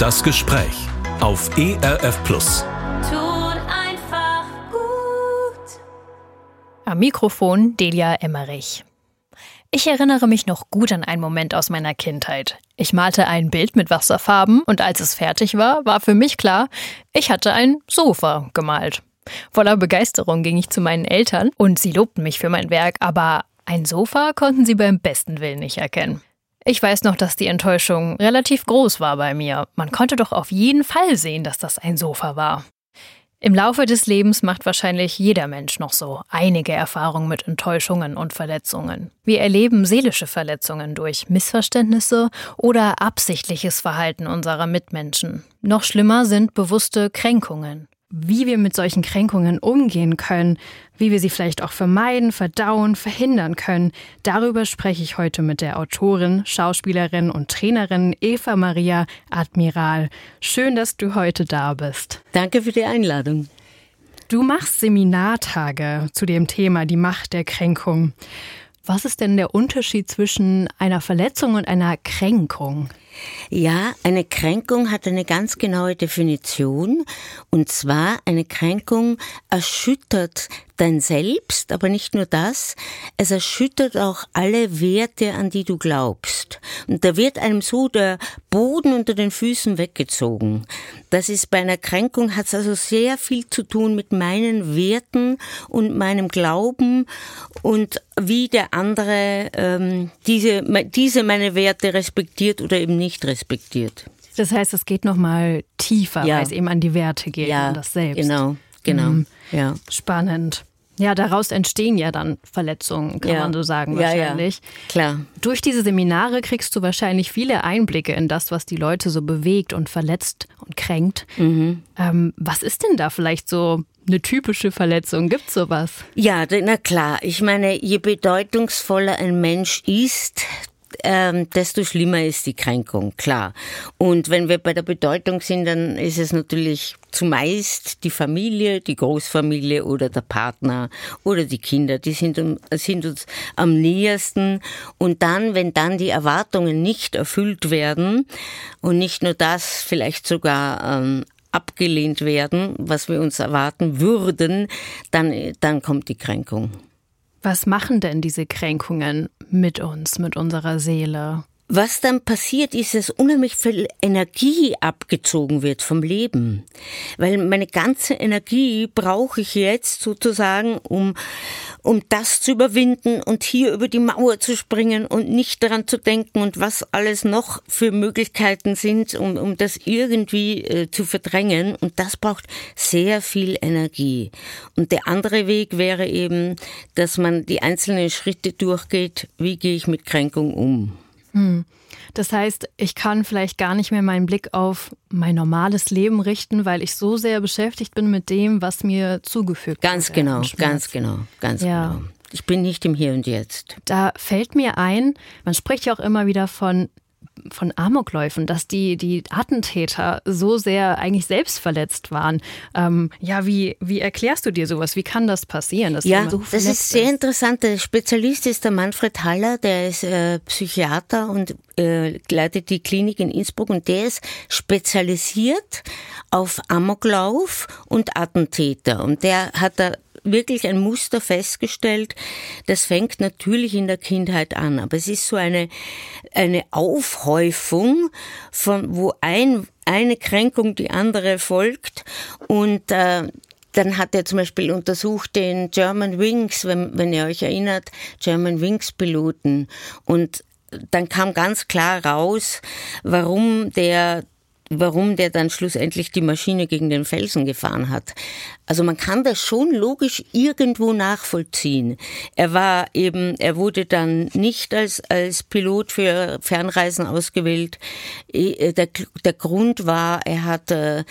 Das Gespräch auf ERF Plus. Tut einfach gut. Am Mikrofon Delia Emmerich. Ich erinnere mich noch gut an einen Moment aus meiner Kindheit. Ich malte ein Bild mit Wasserfarben und als es fertig war, war für mich klar, ich hatte ein Sofa gemalt. Voller Begeisterung ging ich zu meinen Eltern und sie lobten mich für mein Werk, aber ein Sofa konnten sie beim besten Willen nicht erkennen. Ich weiß noch, dass die Enttäuschung relativ groß war bei mir. Man konnte doch auf jeden Fall sehen, dass das ein Sofa war. Im Laufe des Lebens macht wahrscheinlich jeder Mensch noch so einige Erfahrungen mit Enttäuschungen und Verletzungen. Wir erleben seelische Verletzungen durch Missverständnisse oder absichtliches Verhalten unserer Mitmenschen. Noch schlimmer sind bewusste Kränkungen. Wie wir mit solchen Kränkungen umgehen können, wie wir sie vielleicht auch vermeiden, verdauen, verhindern können, darüber spreche ich heute mit der Autorin, Schauspielerin und Trainerin Eva Maria Admiral. Schön, dass du heute da bist. Danke für die Einladung. Du machst Seminartage zu dem Thema die Macht der Kränkung. Was ist denn der Unterschied zwischen einer Verletzung und einer Kränkung? Ja, eine Kränkung hat eine ganz genaue Definition. Und zwar, eine Kränkung erschüttert dein Selbst, aber nicht nur das, es erschüttert auch alle Werte, an die du glaubst. Und da wird einem so der Boden unter den Füßen weggezogen. Das ist bei einer Kränkung, hat es also sehr viel zu tun mit meinen Werten und meinem Glauben und wie der andere diese meine Werte respektiert oder eben nicht respektiert. Das heißt, es geht noch mal tiefer, weil es eben an die Werte geht, an das Selbst. Genau. Ja. Spannend. Ja, daraus entstehen ja dann Verletzungen, kann man so sagen wahrscheinlich. Ja, klar. Durch diese Seminare kriegst du wahrscheinlich viele Einblicke in das, was die Leute so bewegt und verletzt und kränkt. Was ist denn da vielleicht so eine typische Verletzung? Gibt's sowas? Ja, na klar. Ich meine, je bedeutungsvoller ein Mensch ist, desto schlimmer ist die Kränkung, klar. Und wenn wir bei der Bedeutung sind, dann ist es natürlich zumeist die Familie, die Großfamilie oder der Partner oder die Kinder, die sind uns am nähersten. Und dann, wenn dann die Erwartungen nicht erfüllt werden und nicht nur das, vielleicht sogar abgelehnt werden, was wir uns erwarten würden, dann kommt die Kränkung. Was machen denn diese Kränkungen mit uns, mit unserer Seele? Was dann passiert, ist, dass unheimlich viel Energie abgezogen wird vom Leben. Weil meine ganze Energie brauche ich jetzt sozusagen, um das zu überwinden und hier über die Mauer zu springen und nicht daran zu denken und was alles noch für Möglichkeiten sind, um das irgendwie zu verdrängen. Und das braucht sehr viel Energie. Und der andere Weg wäre eben, dass man die einzelnen Schritte durchgeht, wie gehe ich mit Kränkung um. Das heißt, ich kann vielleicht gar nicht mehr meinen Blick auf mein normales Leben richten, weil ich so sehr beschäftigt bin mit dem, was mir zugefügt wird. Ganz genau. Ich bin nicht im Hier und Jetzt. Da fällt mir ein, man spricht ja auch immer wieder von Amokläufen, dass die Attentäter so sehr eigentlich selbst verletzt waren. Wie erklärst du dir sowas? Wie kann das passieren? Dass das ist sehr interessant. Der Spezialist ist der Manfred Haller, der ist Psychiater und leitet die Klinik in Innsbruck und der ist spezialisiert auf Amoklauf und Attentäter. Und der hat da wirklich ein Muster festgestellt. Das fängt natürlich in der Kindheit an, aber es ist so eine Aufhäufung von wo eine Kränkung die andere folgt und dann hat er zum Beispiel untersucht den German Wings, wenn ihr euch erinnert, German Wings Piloten und dann kam ganz klar raus, warum der dann schlussendlich die Maschine gegen den Felsen gefahren hat. Also man kann das schon logisch irgendwo nachvollziehen. Er wurde dann nicht als Pilot für Fernreisen ausgewählt. Der Grund war, er hat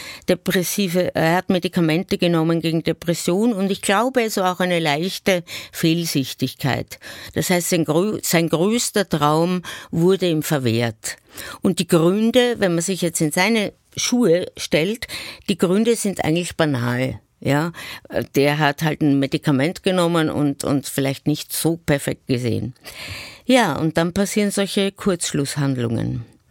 Medikamente genommen gegen Depression und ich glaube, es war auch eine leichte Fehlsichtigkeit. Das heißt, sein größter Traum wurde ihm verwehrt. Und die Gründe, wenn man sich jetzt in seine Schuhe stellt, die Gründe sind eigentlich banal. Ja, der hat halt ein Medikament genommen und vielleicht nicht so perfekt gesehen. Ja, und dann passieren solche Kurzschlusshandlungen.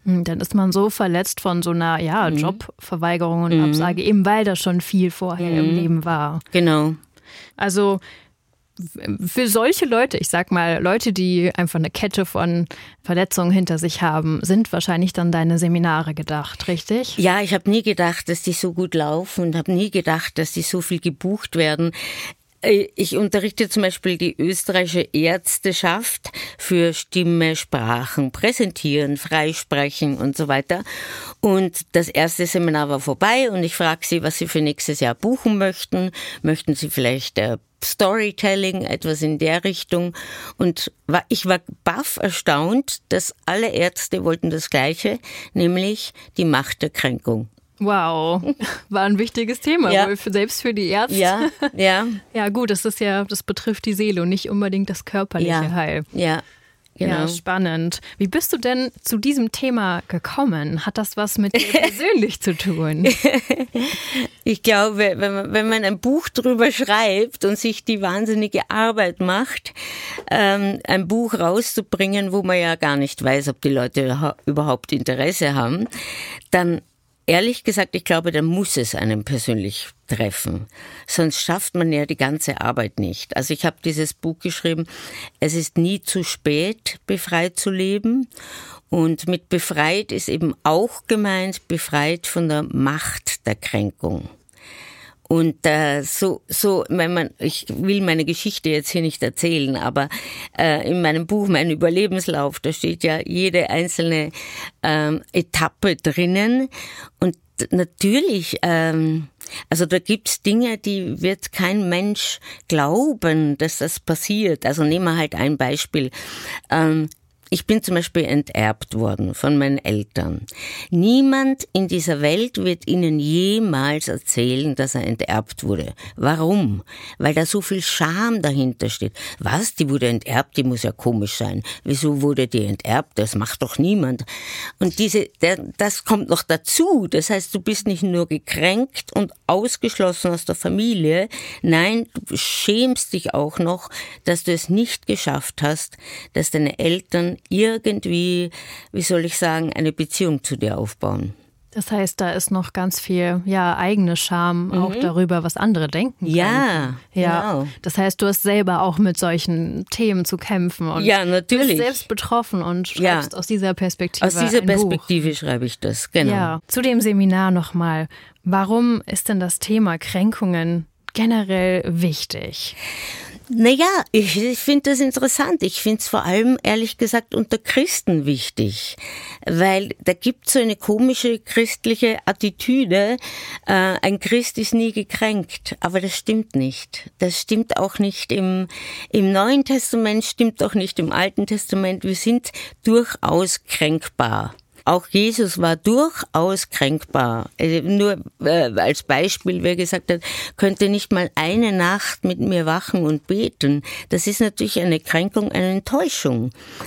Dann ist man so verletzt von so einer Jobverweigerung und Absage, eben weil das schon viel vorher im Leben war. Genau. Also für solche Leute, ich sag mal, Leute, die einfach eine Kette von Verletzungen hinter sich haben, sind wahrscheinlich dann deine Seminare gedacht, richtig? Ja, ich habe nie gedacht, dass die so gut laufen und habe nie gedacht, dass die so viel gebucht werden. Ich unterrichte zum Beispiel die österreichische Ärzteschaft für Stimme, Sprachen, Präsentieren, Freisprechen und so weiter. Und das erste Seminar war vorbei und ich frage sie, was sie für nächstes Jahr buchen möchten. Möchten sie vielleicht Storytelling, etwas in der Richtung? Und ich war baff erstaunt, dass alle Ärzte wollten das Gleiche, nämlich die Macht der Kränkung. Wow, war ein wichtiges Thema, wohl selbst für die Ärzte. Ja. Ja gut, das betrifft die Seele und nicht unbedingt das körperliche Heil. Ja, genau. Ja, spannend. Wie bist du denn zu diesem Thema gekommen? Hat das was mit dir persönlich zu tun? Ich glaube, wenn man ein Buch drüber schreibt und sich die wahnsinnige Arbeit macht, ein Buch rauszubringen, wo man ja gar nicht weiß, ob die Leute überhaupt Interesse haben, dann ehrlich gesagt, ich glaube, dann muss es einen persönlich treffen. Sonst schafft man ja die ganze Arbeit nicht. Also ich habe dieses Buch geschrieben, es ist nie zu spät, befreit zu leben. Und mit befreit ist eben auch gemeint, befreit von der Macht der Kränkung. Und ich will meine Geschichte jetzt hier nicht erzählen, aber in meinem Buch, mein Überlebenslauf, da steht ja jede einzelne Etappe drinnen. Und natürlich, also da gibt's Dinge, die wird kein Mensch glauben, dass das passiert. Also nehmen wir halt ein Beispiel. Ich bin zum Beispiel enterbt worden von meinen Eltern. Niemand in dieser Welt wird Ihnen jemals erzählen, dass er enterbt wurde. Warum? Weil da so viel Scham dahinter steht. Was? Die wurde enterbt? Die muss ja komisch sein. Wieso wurde die enterbt? Das macht doch niemand. Und das kommt noch dazu. Das heißt, du bist nicht nur gekränkt und ausgeschlossen aus der Familie. Nein, du schämst dich auch noch, dass du es nicht geschafft hast, dass deine Eltern irgendwie, wie soll ich sagen, eine Beziehung zu dir aufbauen. Das heißt, da ist noch ganz viel eigene Scham auch darüber, was andere denken können. Ja, genau. Das heißt, du hast selber auch mit solchen Themen zu kämpfen und natürlich. bist selbst betroffen und schreibst aus dieser Perspektive Aus dieser ein Perspektive Buch. schreibe ich das, genau. Ja, zu dem Seminar nochmal. Warum ist denn das Thema Kränkungen generell wichtig? Naja, ich finde das interessant. Ich finde es vor allem, ehrlich gesagt, unter Christen wichtig. Weil da gibt es so eine komische christliche Attitüde, ein Christ ist nie gekränkt. Aber das stimmt nicht. Das stimmt auch nicht im Neuen Testament, stimmt auch nicht im Alten Testament. Wir sind durchaus kränkbar. Auch Jesus war durchaus kränkbar. Nur als Beispiel, wer gesagt hat, könnte nicht mal eine Nacht mit mir wachen und beten. Das ist natürlich eine Kränkung, eine Enttäuschung.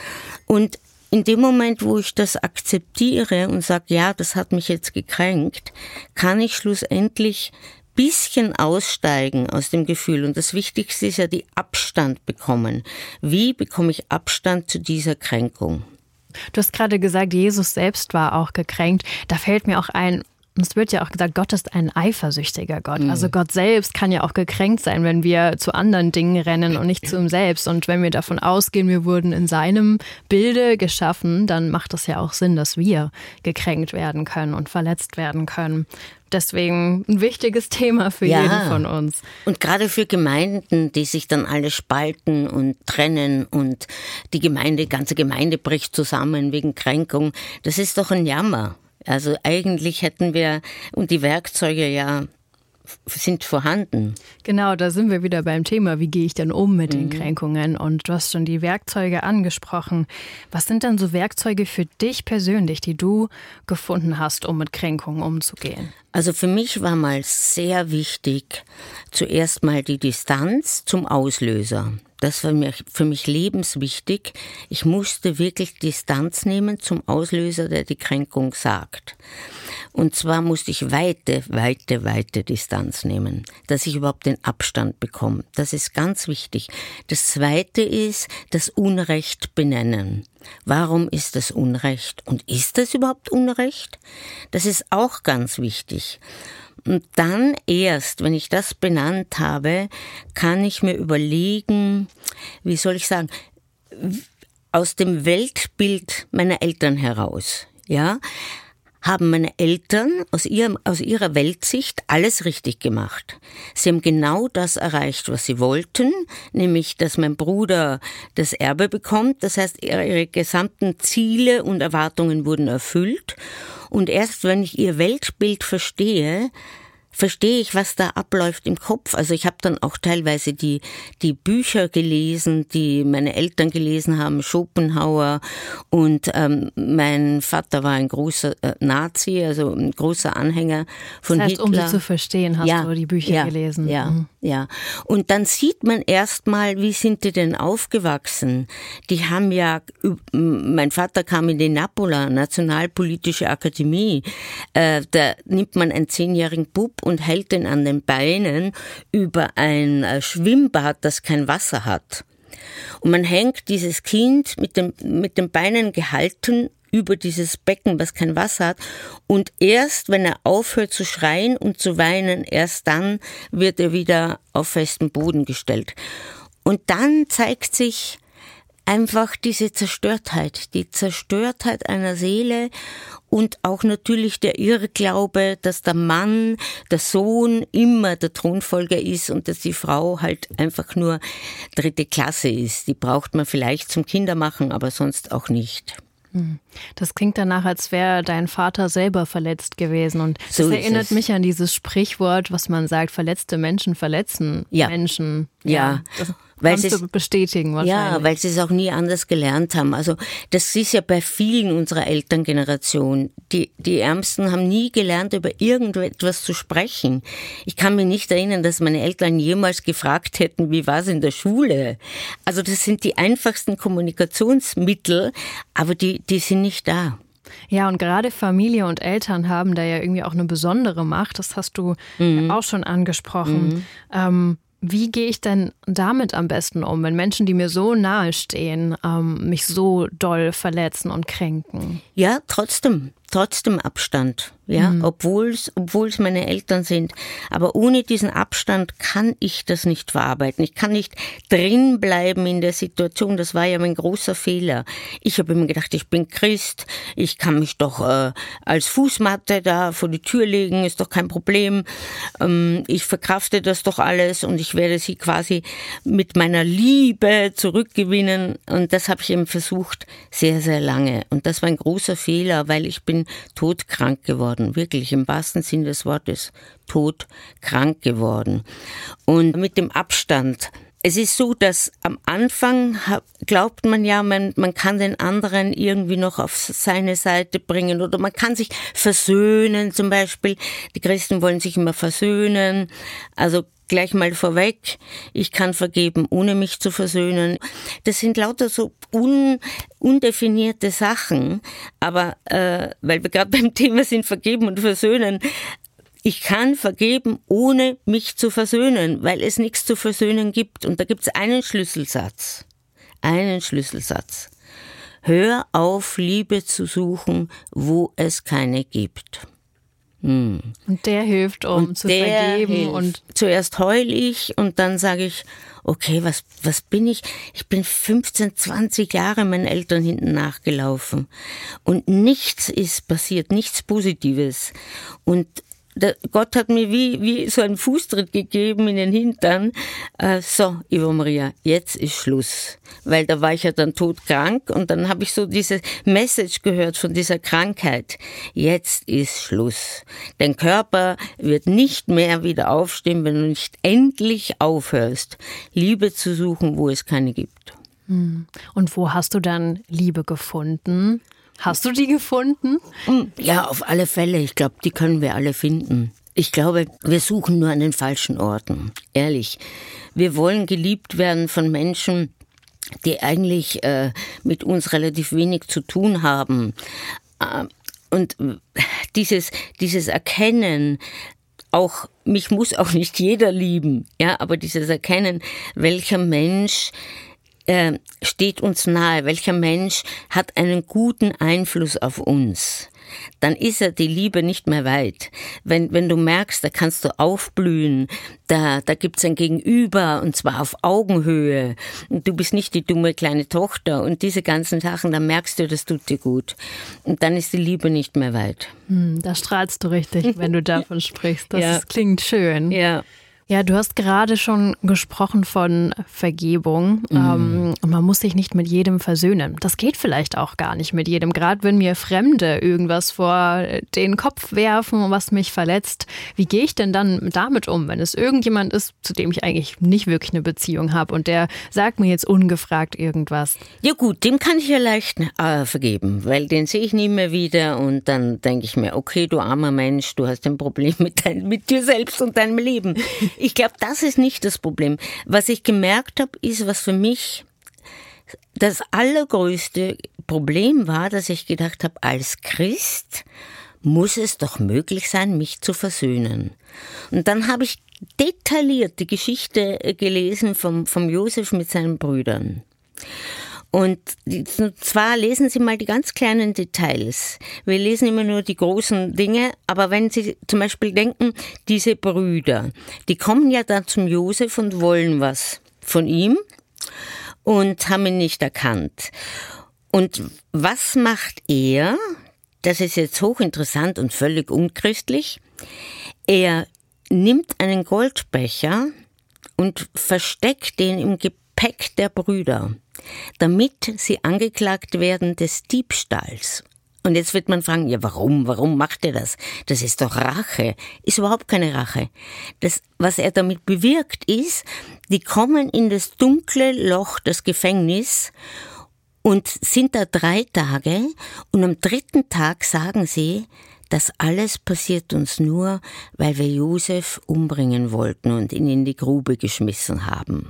Und in dem Moment, wo ich das akzeptiere und sage, ja, das hat mich jetzt gekränkt, kann ich schlussendlich bisschen aussteigen aus dem Gefühl. Und das Wichtigste ist ja die Abstand bekommen. Wie bekomme ich Abstand zu dieser Kränkung? Du hast gerade gesagt, Jesus selbst war auch gekränkt. Da fällt mir auch ein, es wird ja auch gesagt, Gott ist ein eifersüchtiger Gott. Also Gott selbst kann ja auch gekränkt sein, wenn wir zu anderen Dingen rennen und nicht zu ihm selbst. Und wenn wir davon ausgehen, wir wurden in seinem Bilde geschaffen, dann macht das ja auch Sinn, dass wir gekränkt werden können und verletzt werden können. Deswegen ein wichtiges Thema für jeden von uns. Und gerade für Gemeinden, die sich dann alle spalten und trennen und die ganze Gemeinde bricht zusammen wegen Kränkung, das ist doch ein Jammer. Also eigentlich hätten wir, und die Werkzeuge sind vorhanden. Genau, da sind wir wieder beim Thema, wie gehe ich denn um mit den Kränkungen? Und du hast schon die Werkzeuge angesprochen. Was sind denn so Werkzeuge für dich persönlich, die du gefunden hast, um mit Kränkungen umzugehen? Also für mich war mal sehr wichtig, zuerst mal die Distanz zum Auslöser. das war für mich lebenswichtig. Ich musste wirklich Distanz nehmen zum Auslöser, der die Kränkung sagt. Und zwar musste ich weite Distanz nehmen, dass ich überhaupt den Abstand bekomme. Das ist ganz wichtig. Das Zweite ist das Unrecht benennen. Warum ist das Unrecht? Und ist das überhaupt Unrecht? Das ist auch ganz wichtig. Und dann erst, wenn ich das benannt habe, kann ich mir überlegen, wie soll ich sagen, aus dem Weltbild meiner Eltern heraus, ja, haben meine Eltern aus ihrer Weltsicht alles richtig gemacht. Sie haben genau das erreicht, was sie wollten, nämlich, dass mein Bruder das Erbe bekommt. Das heißt, ihre gesamten Ziele und Erwartungen wurden erfüllt. Und erst wenn ich ihr Weltbild verstehe ich, was da abläuft im Kopf. Also ich habe dann auch teilweise die Bücher gelesen, die meine Eltern gelesen haben, Schopenhauer, und mein Vater war ein großer Nazi, also ein großer Anhänger von Hitler. Das heißt, um sie zu verstehen, hast du die Bücher gelesen. Ja. Und dann sieht man erstmal, wie sind die denn aufgewachsen? Die haben mein Vater kam in die Napola, Nationalpolitische Akademie. Da nimmt man einen 10-jährigen Bub und hält ihn an den Beinen über ein Schwimmbad, das kein Wasser hat. Und man hängt dieses Kind mit den Beinen gehalten über dieses Becken, was kein Wasser hat. Und erst, wenn er aufhört zu schreien und zu weinen, erst dann wird er wieder auf festen Boden gestellt. Und dann zeigt sich einfach diese Zerstörtheit, die Zerstörtheit einer Seele und auch natürlich der Irrglaube, dass der Mann, der Sohn immer der Thronfolger ist und dass die Frau halt einfach nur 3. Klasse ist. Die braucht man vielleicht zum Kindermachen, aber sonst auch nicht. Das klingt danach, als wäre dein Vater selber verletzt gewesen. Und das erinnert mich an dieses Sprichwort, was man sagt, verletzte Menschen verletzen Menschen. Ja. Das kannst du bestätigen wahrscheinlich. Ja, weil sie es auch nie anders gelernt haben. Also das ist ja bei vielen unserer Elterngeneration. Die Ärmsten haben nie gelernt, über irgendetwas zu sprechen. Ich kann mich nicht erinnern, dass meine Eltern jemals gefragt hätten, wie war es in der Schule. Also das sind die einfachsten Kommunikationsmittel, aber die sind nicht da. Ja, und gerade Familie und Eltern haben da ja irgendwie auch eine besondere Macht. Das hast du auch schon angesprochen. Wie gehe ich denn damit am besten um, wenn Menschen, die mir so nahe stehen, mich so doll verletzen und kränken? Ja, trotzdem Abstand, obwohl es meine Eltern sind. Aber ohne diesen Abstand kann ich das nicht verarbeiten. Ich kann nicht drin bleiben in der Situation. Das war ja mein großer Fehler. Ich habe immer gedacht, ich bin Christ, ich kann mich doch als Fußmatte da vor die Tür legen, ist doch kein Problem. Ich verkrafte das doch alles und ich werde sie quasi mit meiner Liebe zurückgewinnen. Und das habe ich eben versucht, sehr, sehr lange. Und das war ein großer Fehler, weil ich bin todkrank geworden, wirklich im wahrsten Sinn des Wortes, todkrank geworden. Und mit dem Abstand, es ist so, dass am Anfang glaubt man ja, man kann den anderen irgendwie noch auf seine Seite bringen oder man kann sich versöhnen zum Beispiel. Die Christen wollen sich immer versöhnen, also gleich mal vorweg, ich kann vergeben, ohne mich zu versöhnen. Das sind lauter so undefinierte Sachen, aber weil wir gerade beim Thema sind, vergeben und versöhnen, ich kann vergeben, ohne mich zu versöhnen, weil es nichts zu versöhnen gibt. Und da gibt es einen Schlüsselsatz. Hör auf, Liebe zu suchen, wo es keine gibt. Und der hilft, um zu vergeben. Und zuerst heul ich und dann sage ich, okay, was bin ich? Ich bin 15, 20 Jahre meinen Eltern hinten nachgelaufen. Und nichts ist passiert, nichts Positives. Und Gott hat mir wie so einen Fußtritt gegeben in den Hintern. So, Eva Maria, jetzt ist Schluss. Weil da war ich ja dann todkrank und dann habe ich so diese Message gehört von dieser Krankheit. Jetzt ist Schluss. Dein Körper wird nicht mehr wieder aufstehen, wenn du nicht endlich aufhörst, Liebe zu suchen, wo es keine gibt. Und wo hast du dann Liebe gefunden? Hast du die gefunden? Ja, auf alle Fälle. Ich glaube, die können wir alle finden. Ich glaube, wir suchen nur an den falschen Orten. Ehrlich. Wir wollen geliebt werden von Menschen, die eigentlich mit uns relativ wenig zu tun haben. Und dieses Erkennen, auch mich muss auch nicht jeder lieben, ja, aber dieses Erkennen, welcher Mensch steht uns nahe, welcher Mensch hat einen guten Einfluss auf uns, dann ist die Liebe nicht mehr weit. Wenn du merkst, da kannst du aufblühen, da gibt's ein Gegenüber und zwar auf Augenhöhe und du bist nicht die dumme kleine Tochter und diese ganzen Sachen, dann merkst du, das tut dir gut. Und dann ist die Liebe nicht mehr weit. Da strahlst du richtig, wenn du davon sprichst. Das klingt schön. Ja. Ja, du hast gerade schon gesprochen von Vergebung. Und man muss sich nicht mit jedem versöhnen. Das geht vielleicht auch gar nicht mit jedem. Gerade wenn mir Fremde irgendwas vor den Kopf werfen, was mich verletzt. Wie gehe ich denn dann damit um, wenn es irgendjemand ist, zu dem ich eigentlich nicht wirklich eine Beziehung habe und der sagt mir jetzt ungefragt irgendwas? Ja gut, dem kann ich ja leicht vergeben, weil den sehe ich nie mehr wieder und dann denke ich mir, okay, du armer Mensch, du hast ein Problem mit dir selbst und deinem Leben. Ich glaube, das ist nicht das Problem. Was ich gemerkt habe, ist, was für mich das allergrößte Problem war, dass ich gedacht habe, als Christ muss es doch möglich sein, mich zu versöhnen. Und dann habe ich detailliert die Geschichte gelesen vom Josef mit seinen Brüdern. Und zwar lesen Sie mal die ganz kleinen Details. Wir lesen immer nur die großen Dinge, aber wenn Sie zum Beispiel denken, diese Brüder, die kommen ja dann zum Josef und wollen was von ihm und haben ihn nicht erkannt. Und was macht er? Das ist jetzt hochinteressant und völlig unchristlich. Er nimmt einen Goldbecher und versteckt den im Gepäck der Brüder, damit sie angeklagt werden des Diebstahls. Und jetzt wird man fragen, ja warum? Warum macht er das? Das ist doch Rache. Ist überhaupt keine Rache. Das, was er damit bewirkt ist, die kommen in das dunkle Loch, das Gefängnis, und sind da 3 Tage und am 3. Tag sagen sie, das alles passiert uns nur, weil wir Josef umbringen wollten und ihn in die Grube geschmissen haben.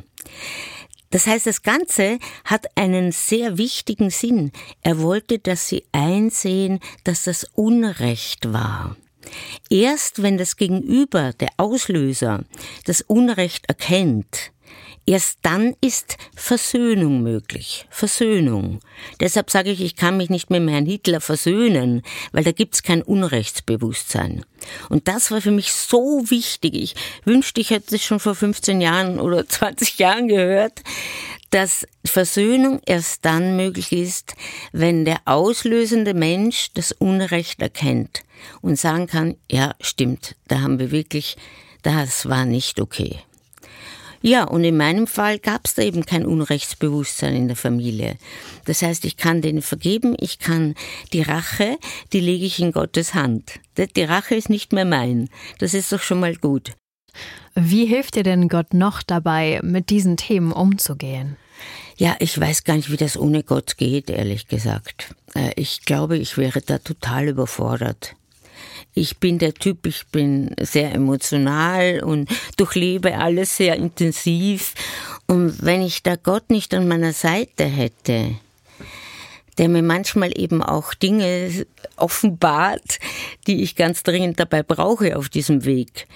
Das heißt, das Ganze hat einen sehr wichtigen Sinn. Er wollte, dass sie einsehen, dass das Unrecht war. Erst wenn das Gegenüber, der Auslöser, das Unrecht erkennt, erst dann ist Versöhnung möglich. Versöhnung. Deshalb sage ich kann mich nicht mit Herrn Hitler versöhnen, weil da gibt's kein Unrechtsbewusstsein. Und das war für mich so wichtig. Ich wünschte, ich hätte es schon vor 15 Jahren oder 20 Jahren gehört, dass Versöhnung erst dann möglich ist, wenn der auslösende Mensch das Unrecht erkennt und sagen kann, ja, stimmt, da haben wir wirklich, das war nicht okay. Ja, und in meinem Fall gab es da eben kein Unrechtsbewusstsein in der Familie. Das heißt, ich kann denen vergeben, ich kann die Rache, die lege ich in Gottes Hand. Die Rache ist nicht mehr mein. Das ist doch schon mal gut. Wie hilft dir denn Gott noch dabei, mit diesen Themen umzugehen? Ja, ich weiß gar nicht, wie das ohne Gott geht, ehrlich gesagt. Ich glaube, ich wäre da total überfordert. Ich bin der Typ, ich bin sehr emotional und durchlebe alles sehr intensiv. Und wenn ich da Gott nicht an meiner Seite hätte, der mir manchmal eben auch Dinge offenbart, die ich ganz dringend dabei brauche auf diesem Weg.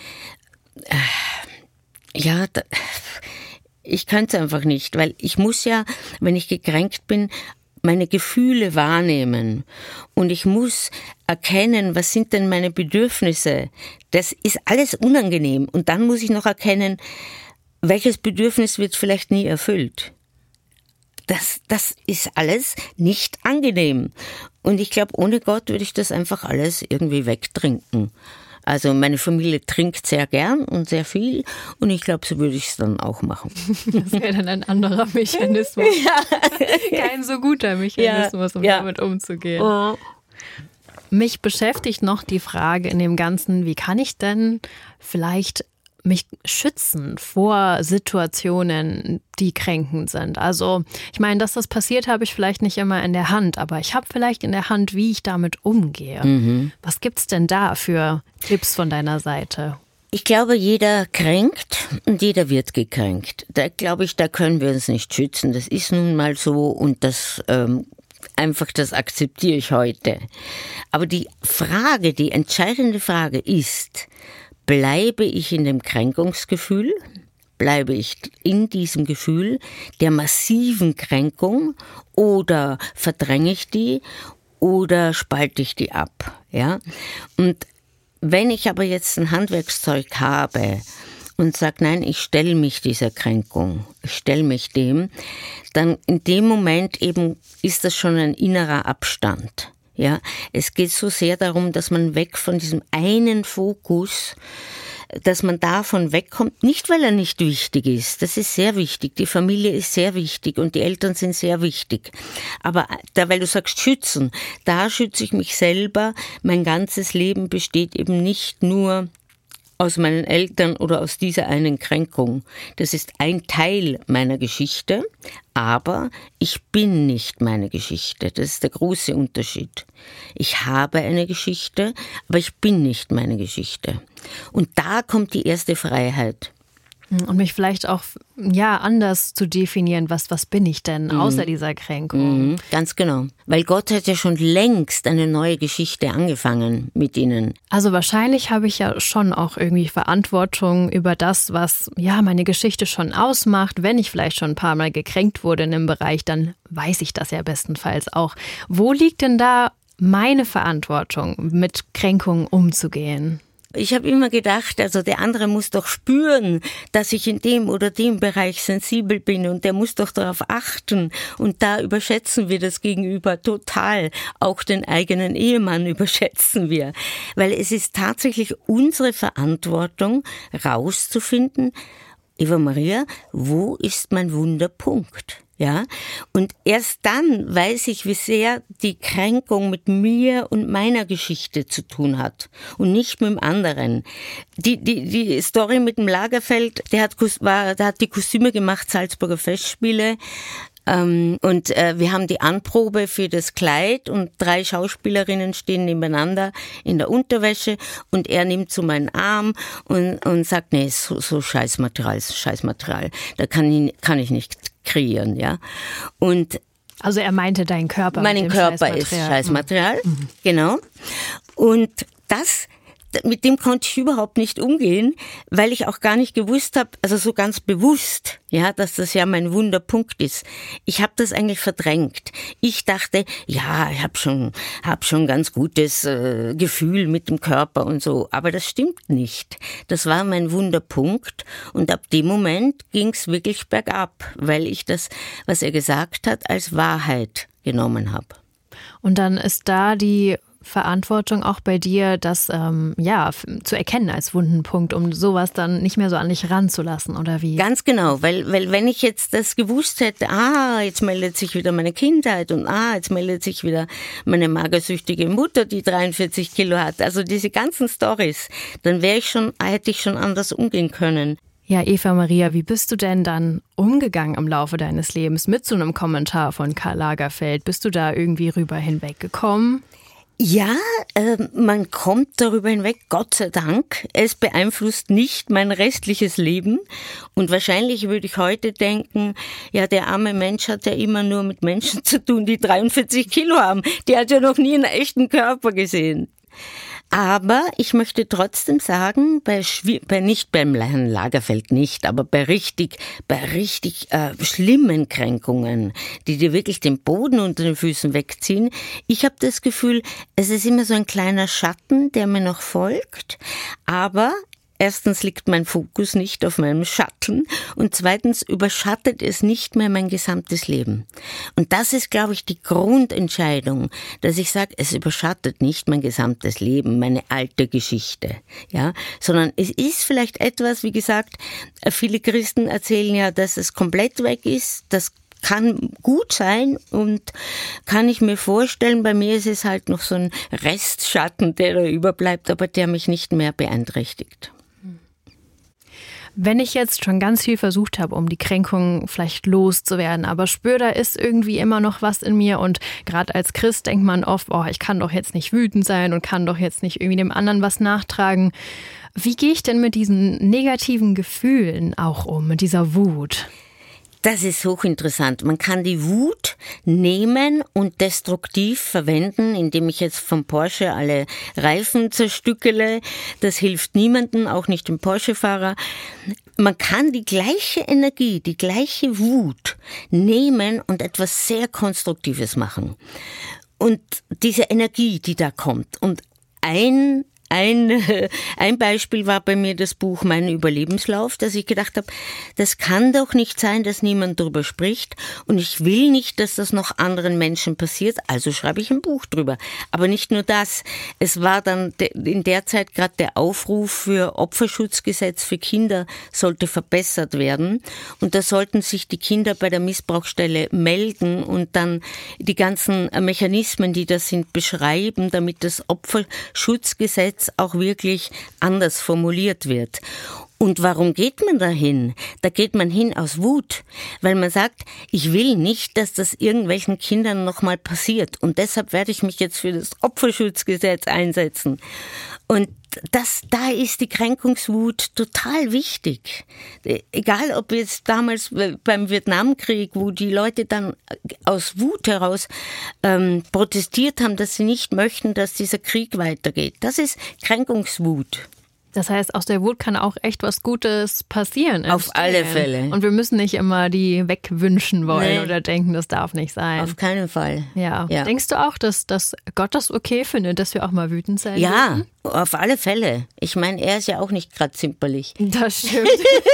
Ja, ich kann es einfach nicht, weil ich muss ja, wenn ich gekränkt bin, meine Gefühle wahrnehmen und ich muss erkennen, was sind denn meine Bedürfnisse. Das ist alles unangenehm und dann muss ich noch erkennen, welches Bedürfnis wird vielleicht nie erfüllt. Das ist alles nicht angenehm und ich glaube, ohne Gott würde ich das einfach alles irgendwie wegtrinken. Also meine Familie trinkt sehr gern und sehr viel und ich glaube, so würde ich es dann auch machen. Das wäre dann ein anderer Mechanismus. Ja. Kein so guter Mechanismus, um damit umzugehen. Oh. Mich beschäftigt noch die Frage in dem Ganzen, wie kann ich denn vielleicht mich schützen vor Situationen, die kränkend sind? Also ich meine, dass das passiert, habe ich vielleicht nicht immer in der Hand, aber ich habe vielleicht in der Hand, wie ich damit umgehe. Was gibt's denn da für Tipps von deiner Seite? Ich glaube, jeder kränkt und jeder wird gekränkt. Da glaube ich, da können wir uns nicht schützen. Das ist nun mal so und das akzeptiere ich heute. Aber die entscheidende Frage ist, bleibe ich in dem Kränkungsgefühl? Bleibe ich in diesem Gefühl der massiven Kränkung oder verdränge ich die oder spalte ich die ab? Ja? Und wenn ich aber jetzt ein Handwerkszeug habe und sage, nein, ich stelle mich dieser Kränkung, ich stelle mich dem, dann in dem Moment eben ist das schon ein innerer Abstand. Ja, es geht so sehr darum, dass man weg von diesem einen Fokus, dass man davon wegkommt, nicht weil er nicht wichtig ist, das ist sehr wichtig, die Familie ist sehr wichtig und die Eltern sind sehr wichtig, aber da, weil du sagst schützen, da schütze ich mich selber, mein ganzes Leben besteht eben nicht nur aus meinen Eltern oder aus dieser einen Kränkung. Das ist ein Teil meiner Geschichte, aber ich bin nicht meine Geschichte. Das ist der große Unterschied. Ich habe eine Geschichte, aber ich bin nicht meine Geschichte. Und da kommt die erste Freiheit. Und mich vielleicht auch anders zu definieren, was bin ich denn außer dieser Kränkung? Ganz genau. Weil Gott hat ja schon längst eine neue Geschichte angefangen mit ihnen. Also wahrscheinlich habe ich ja schon auch irgendwie Verantwortung über das, was meine Geschichte schon ausmacht. Wenn ich vielleicht schon ein paar Mal gekränkt wurde in einem Bereich, dann weiß ich das ja bestenfalls auch. Wo liegt denn da meine Verantwortung, mit Kränkungen umzugehen? Ich habe immer gedacht, also der andere muss doch spüren, dass ich in dem oder dem Bereich sensibel bin und der muss doch darauf achten. Und da überschätzen wir das Gegenüber total. Auch den eigenen Ehemann überschätzen wir. Weil es ist tatsächlich unsere Verantwortung, rauszufinden, Eva Maria, wo ist mein Wunderpunkt? Ja, und erst dann weiß ich, wie sehr die Kränkung mit mir und meiner Geschichte zu tun hat und nicht mit dem anderen. Die Story mit dem Lagerfeld, der hat die Kostüme gemacht, Salzburger Festspiele. Und wir haben die Anprobe für das Kleid und 3 Schauspielerinnen stehen nebeneinander in der Unterwäsche und er nimmt so meinen Arm und sagt, nee, so Scheißmaterial, da kann ich nicht kreieren, ja. Und also er meinte deinen Körper. Mein Körper ist Scheißmaterial, genau. Und mit dem konnte ich überhaupt nicht umgehen, weil ich auch gar nicht gewusst habe, also so ganz bewusst, ja, dass das ja mein Wunderpunkt ist. Ich habe das eigentlich verdrängt. Ich dachte, ja, ich hab schon ganz gutes Gefühl mit dem Körper und so, aber das stimmt nicht. Das war mein Wunderpunkt und ab dem Moment ging's wirklich bergab, weil ich das, was er gesagt hat, als Wahrheit genommen habe. Und dann ist da die Verantwortung auch bei dir, das zu erkennen als Wundenpunkt, um sowas dann nicht mehr so an dich ranzulassen, oder wie? Ganz genau, weil wenn ich jetzt das gewusst hätte, jetzt meldet sich wieder meine Kindheit und jetzt meldet sich wieder meine magersüchtige Mutter, die 43 Kilo hat, also diese ganzen Storys, dann hätte ich schon anders umgehen können. Ja, Eva Maria, wie bist du denn dann umgegangen im Laufe deines Lebens mit so einem Kommentar von Karl Lagerfeld? Bist du da irgendwie rüber hinweggekommen? Ja, man kommt darüber hinweg, Gott sei Dank. Es beeinflusst nicht mein restliches Leben. Und wahrscheinlich würde ich heute denken, ja, der arme Mensch hat ja immer nur mit Menschen zu tun, die 43 Kilo haben. Der hat ja noch nie einen echten Körper gesehen. Aber ich möchte trotzdem sagen, nicht beim Herrn Lagerfeld nicht, aber bei richtig schlimmen Kränkungen, die dir wirklich den Boden unter den Füßen wegziehen, ich habe das Gefühl, es ist immer so ein kleiner Schatten, der mir noch folgt, aber erstens liegt mein Fokus nicht auf meinem Schatten und zweitens überschattet es nicht mehr mein gesamtes Leben. Und das ist, glaube ich, die Grundentscheidung, dass ich sage, es überschattet nicht mein gesamtes Leben, meine alte Geschichte, ja, sondern es ist vielleicht etwas, wie gesagt, viele Christen erzählen ja, dass es komplett weg ist, das kann gut sein und kann ich mir vorstellen, bei mir ist es halt noch so ein Restschatten, der da überbleibt, aber der mich nicht mehr beeinträchtigt. Wenn ich jetzt schon ganz viel versucht habe, um die Kränkung vielleicht loszuwerden, aber spüre, da ist irgendwie immer noch was in mir und gerade als Christ denkt man oft, ich kann doch jetzt nicht wütend sein und kann doch jetzt nicht irgendwie dem anderen was nachtragen. Wie gehe ich denn mit diesen negativen Gefühlen auch um, mit dieser Wut? Das ist hochinteressant. Man kann die Wut nehmen und destruktiv verwenden, indem ich jetzt vom Porsche alle Reifen zerstückele. Das hilft niemandem, auch nicht dem Porsche-Fahrer. Man kann die gleiche Energie, die gleiche Wut nehmen und etwas sehr Konstruktives machen. Und diese Energie, die da kommt. Und ein Beispiel war bei mir das Buch Mein Überlebenslauf, dass ich gedacht habe, das kann doch nicht sein, dass niemand drüber spricht und ich will nicht, dass das noch anderen Menschen passiert, also schreibe ich ein Buch drüber. Aber nicht nur das, es war dann in der Zeit gerade der Aufruf für Opferschutzgesetz für Kinder sollte verbessert werden und da sollten sich die Kinder bei der Missbrauchsstelle melden und dann die ganzen Mechanismen, die da sind, beschreiben, damit das Opferschutzgesetz auch wirklich anders formuliert wird. Und warum geht man dahin? Da geht man hin aus Wut, weil man sagt, ich will nicht, dass das irgendwelchen Kindern nochmal passiert und deshalb werde ich mich jetzt für das Opferschutzgesetz einsetzen. Und da ist die Kränkungswut total wichtig. Egal, ob jetzt damals beim Vietnamkrieg, wo die Leute dann aus Wut heraus protestiert haben, dass sie nicht möchten, dass dieser Krieg weitergeht. Das ist Kränkungswut. Das heißt, aus der Wut kann auch echt was Gutes passieren. Auf alle Fälle. Und wir müssen nicht immer die wegwünschen wollen oder denken, das darf nicht sein. Auf keinen Fall. Ja. Denkst du auch, dass Gott das okay findet, dass wir auch mal wütend sein dürfen? Ja, auf alle Fälle. Ich meine, er ist ja auch nicht gerade zimperlich. Das stimmt.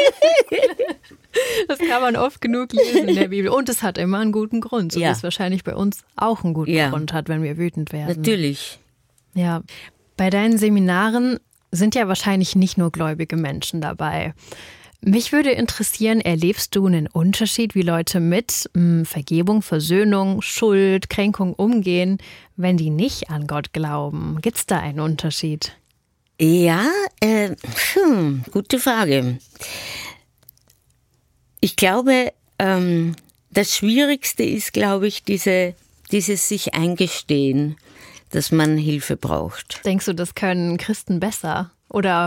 Das kann man oft genug lesen in der Bibel. Und es hat immer einen guten Grund, so wie es wahrscheinlich bei uns auch einen guten Grund hat, wenn wir wütend werden. Natürlich. Ja. Bei deinen Seminaren sind ja wahrscheinlich nicht nur gläubige Menschen dabei. Mich würde interessieren, erlebst du einen Unterschied, wie Leute mit Vergebung, Versöhnung, Schuld, Kränkung umgehen, wenn die nicht an Gott glauben? Gibt es da einen Unterschied? Ja, gute Frage. Ich glaube, das Schwierigste ist, glaube ich, dieses sich eingestehen, dass man Hilfe braucht. Denkst du, das können Christen besser? Oder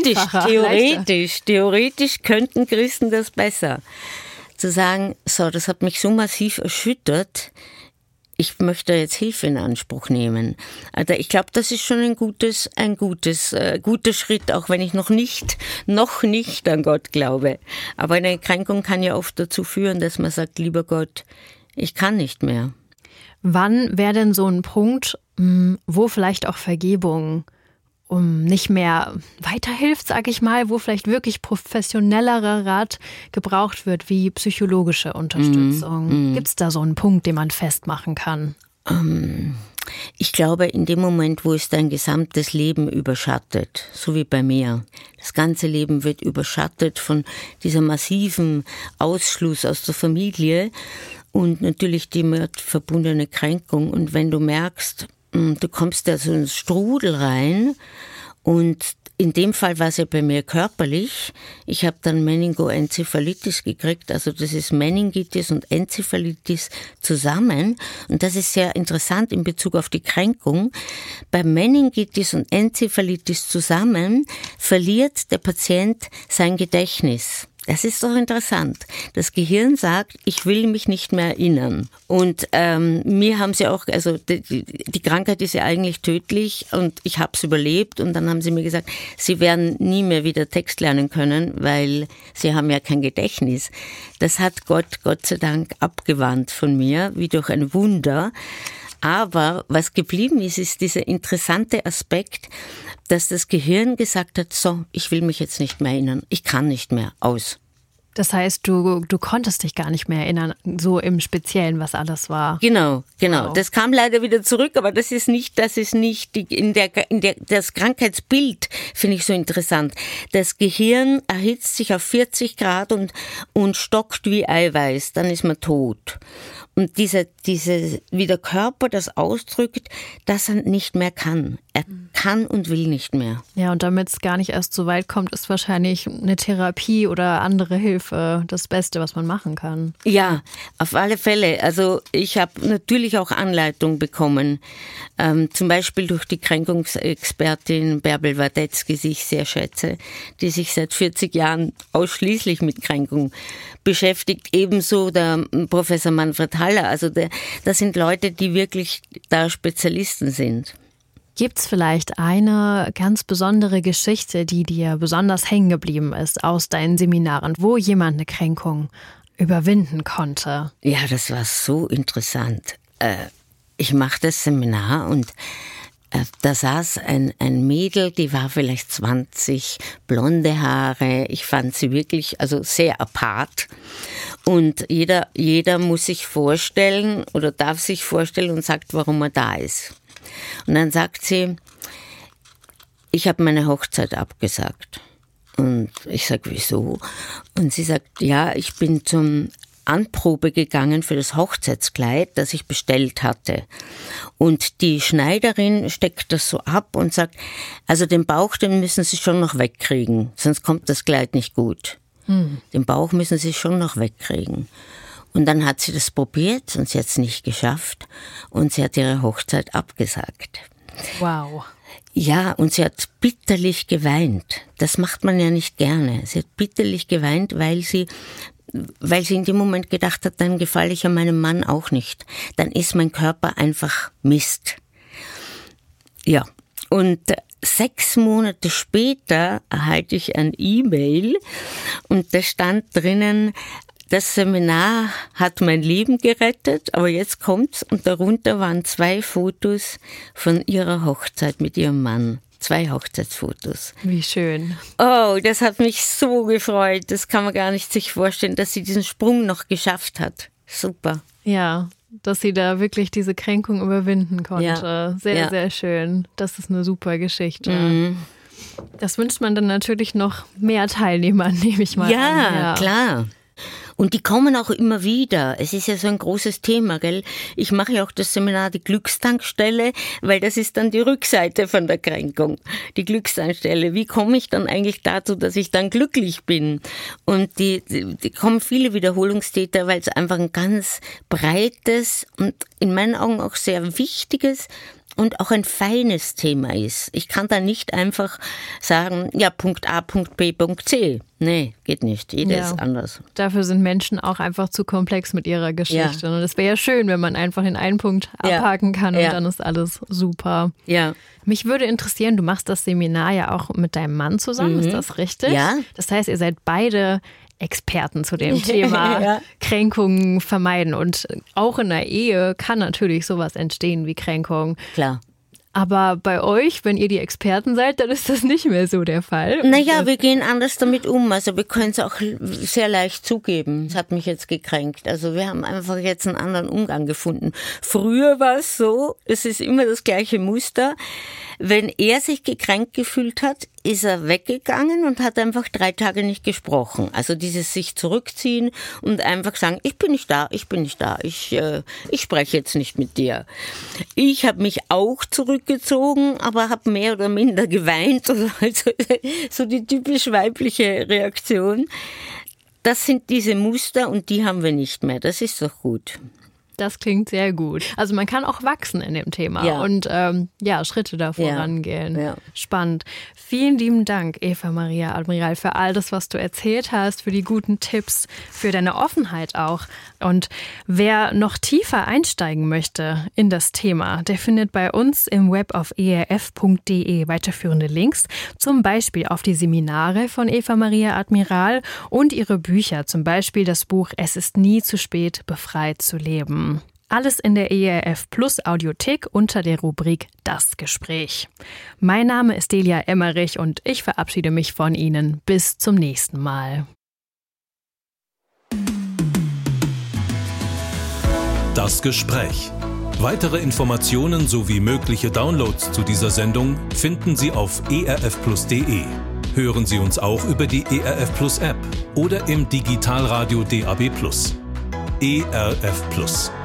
Theoretisch könnten Christen das besser. Zu sagen, so, das hat mich so massiv erschüttert, ich möchte jetzt Hilfe in Anspruch nehmen. Also ich glaube, das ist schon ein guter Schritt, auch wenn ich noch nicht an Gott glaube. Aber eine Kränkung kann ja oft dazu führen, dass man sagt, lieber Gott, ich kann nicht mehr. Wann wäre denn so ein Punkt, wo vielleicht auch Vergebung nicht mehr weiterhilft, sage ich mal, wo vielleicht wirklich professionellerer Rat gebraucht wird, wie psychologische Unterstützung? Gibt es da so einen Punkt, den man festmachen kann? Ich glaube, in dem Moment, wo es dein gesamtes Leben überschattet, so wie bei mir, das ganze Leben wird überschattet von dieser massiven Ausschluss aus der Familie und natürlich die damit verbundene Kränkung. Und wenn du merkst, du kommst da so ins Strudel rein und in dem Fall war es ja bei mir körperlich. Ich habe dann Meningoenzephalitis gekriegt, also das ist Meningitis und Enzephalitis zusammen. Und das ist sehr interessant in Bezug auf die Kränkung. Bei Meningitis und Enzephalitis zusammen verliert der Patient sein Gedächtnis. Das ist doch interessant. Das Gehirn sagt, ich will mich nicht mehr erinnern. Und mir haben sie auch, also die Krankheit ist ja eigentlich tödlich und ich habe es überlebt. Und dann haben sie mir gesagt, sie werden nie mehr wieder Text lernen können, weil sie haben ja kein Gedächtnis. Das hat Gott sei Dank abgewandt von mir, wie durch ein Wunder. Aber was geblieben ist, ist dieser interessante Aspekt, dass das Gehirn gesagt hat, so, ich will mich jetzt nicht mehr erinnern, ich kann nicht mehr, aus. Das heißt, du konntest dich gar nicht mehr erinnern, so im Speziellen, was alles war. Genau. Wow. Das kam leider wieder zurück, aber das ist nicht das Krankheitsbild finde ich so interessant. Das Gehirn erhitzt sich auf 40 Grad und stockt wie Eiweiß, dann ist man tot. Und wie der Körper das ausdrückt, dass er nicht mehr kann. Er kann und will nicht mehr. Ja, und damit es gar nicht erst so weit kommt, ist wahrscheinlich eine Therapie oder andere Hilfe das Beste, was man machen kann. Ja, auf alle Fälle. Also ich habe natürlich auch Anleitung bekommen, zum Beispiel durch die Kränkungsexpertin Bärbel Wadetzky, die ich sehr schätze, die sich seit 40 Jahren ausschließlich mit Kränkung beschäftigt. Ebenso der Professor Manfred Haller. Also das sind Leute, die wirklich da Spezialisten sind. Gibt es vielleicht eine ganz besondere Geschichte, die dir besonders hängen geblieben ist aus deinen Seminaren, wo jemand eine Kränkung überwinden konnte? Ja, das war so interessant. Ich mache das Seminar und da saß ein Mädel, die war vielleicht 20, blonde Haare. Ich fand sie wirklich sehr apart. Und jeder muss sich vorstellen oder darf sich vorstellen und sagt, warum er da ist. Und dann sagt sie, ich habe meine Hochzeit abgesagt. Und ich sage, wieso? Und sie sagt, ja, ich bin zum Anprobe gegangen für das Hochzeitskleid, das ich bestellt hatte. Und die Schneiderin steckt das so ab und sagt, also den Bauch, den müssen Sie schon noch wegkriegen, sonst kommt das Kleid nicht gut. Den Bauch müssen Sie schon noch wegkriegen. Und dann hat sie das probiert und sie hat es nicht geschafft und sie hat ihre Hochzeit abgesagt. Wow. Ja, und sie hat bitterlich geweint. Das macht man ja nicht gerne. Sie hat bitterlich geweint, weil sie in dem Moment gedacht hat, dann gefalle ich ja meinem Mann auch nicht. Dann ist mein Körper einfach Mist. Ja, und 6 Monate später erhalte ich ein E-Mail und da stand drinnen, das Seminar hat mein Leben gerettet, aber jetzt kommt's und darunter waren 2 Fotos von ihrer Hochzeit mit ihrem Mann. 2 Hochzeitsfotos. Wie schön. Oh, das hat mich so gefreut. Das kann man gar nicht sich vorstellen, dass sie diesen Sprung noch geschafft hat. Super. Ja, dass sie da wirklich diese Kränkung überwinden konnte. Ja. Sehr, sehr schön. Das ist eine super Geschichte. Das wünscht man dann natürlich noch mehr Teilnehmern, nehme ich mal an. Ja, klar. Und die kommen auch immer wieder. Es ist ja so ein großes Thema, gell? Ich mache ja auch das Seminar die Glückstankstelle, weil das ist dann die Rückseite von der Kränkung. Die Glückstankstelle. Wie komme ich dann eigentlich dazu, dass ich dann glücklich bin? Und die kommen viele Wiederholungstäter, weil es einfach ein ganz breites und in meinen Augen auch sehr wichtiges und auch ein feines Thema ist. Ich kann da nicht einfach sagen, ja, Punkt A, Punkt B, Punkt C. Nee, geht nicht. Jeder ist anders. Dafür sind Menschen auch einfach zu komplex mit ihrer Geschichte. Ja. Und es wäre ja schön, wenn man einfach den einen Punkt abhaken kann und dann ist alles super. Ja. Mich würde interessieren, du machst das Seminar ja auch mit deinem Mann zusammen, ist das richtig? Ja. Das heißt, ihr seid beide Experten zu dem Thema Kränkungen vermeiden. Und auch in der Ehe kann natürlich sowas entstehen wie Kränkung. Klar. Aber bei euch, wenn ihr die Experten seid, dann ist das nicht mehr so der Fall. Naja, wir gehen anders damit um. Also wir können es auch sehr leicht zugeben. Es hat mich jetzt gekränkt. Also wir haben einfach jetzt einen anderen Umgang gefunden. Früher war es so, es ist immer das gleiche Muster. Wenn er sich gekränkt gefühlt hat, ist er weggegangen und hat einfach 3 Tage nicht gesprochen. Also dieses sich zurückziehen und einfach sagen, ich bin nicht da, ich spreche jetzt nicht mit dir. Ich habe mich auch zurückgezogen, aber habe mehr oder minder geweint. Also so die typisch weibliche Reaktion. Das sind diese Muster und die haben wir nicht mehr. Das ist doch gut. Das klingt sehr gut. Also man kann auch wachsen in dem Thema und Schritte da vorangehen. Ja. Spannend. Vielen lieben Dank, Eva Maria Admiral, für all das, was du erzählt hast, für die guten Tipps, für deine Offenheit auch. Und wer noch tiefer einsteigen möchte in das Thema, der findet bei uns im Web auf erf.de weiterführende Links, zum Beispiel auf die Seminare von Eva Maria Admiral und ihre Bücher, zum Beispiel das Buch Es ist nie zu spät, befreit zu leben. Alles in der ERF Plus Audiothek unter der Rubrik Das Gespräch. Mein Name ist Delia Emmerich und ich verabschiede mich von Ihnen. Bis zum nächsten Mal. Das Gespräch. Weitere Informationen sowie mögliche Downloads zu dieser Sendung finden Sie auf erfplus.de. Hören Sie uns auch über die ERF Plus App oder im Digitalradio DAB+. ERF Plus.